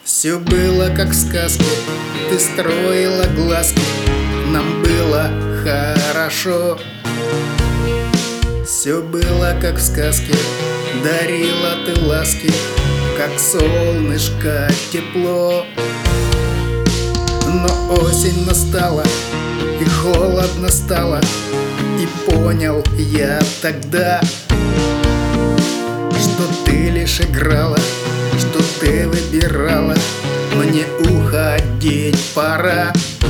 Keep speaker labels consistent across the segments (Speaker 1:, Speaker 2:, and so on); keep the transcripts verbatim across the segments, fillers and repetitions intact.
Speaker 1: Все было как в сказке, ты строила глазки, нам было хорошо. Все было как в сказке, дарила ты ласки, как солнышко тепло. Но осень настала, и холодно стало, и понял я тогда, что ты лишь играла, что ты выбирала, мне уходить пора.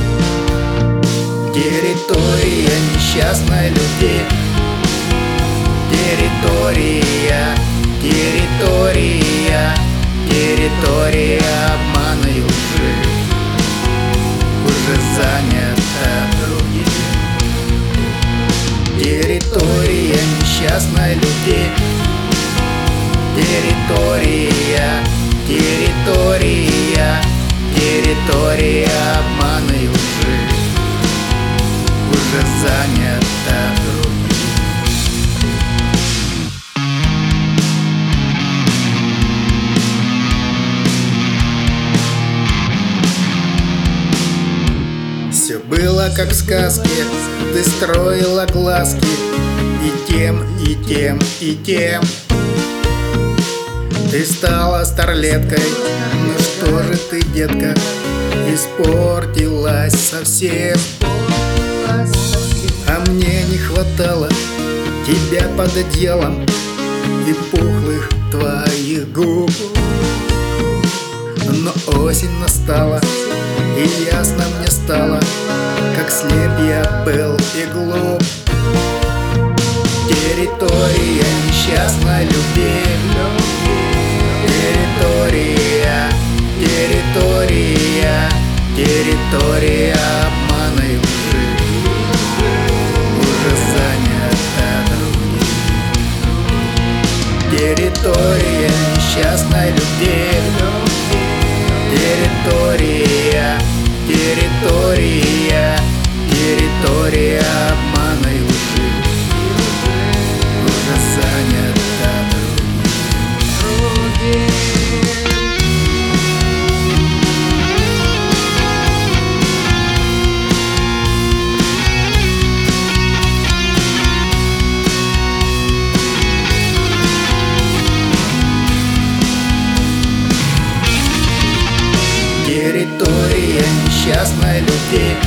Speaker 1: Территория несчастной любви, территория, территория, территория обмана и лжи уже занята другими. Территория несчастной любви, территория, территория, территория обмана и лжи уже занята другими. Все было как в сказке, ты строила глазки, и тем, и тем, и тем. Ты стала старлеткой, ну что же ты, детка, испортилась совсем. А мне не хватало тебя под одеялом и пухлых твоих губ. Но осень настала, и ясно мне стало, как слеп я был и глуп. Территория несчастной любви, территория, территория, территория обмана и лжи уже занята другими. Территория несчастной любви, территория, территория, территория обмана и лжи уже занята другими. Территория несчастной любви,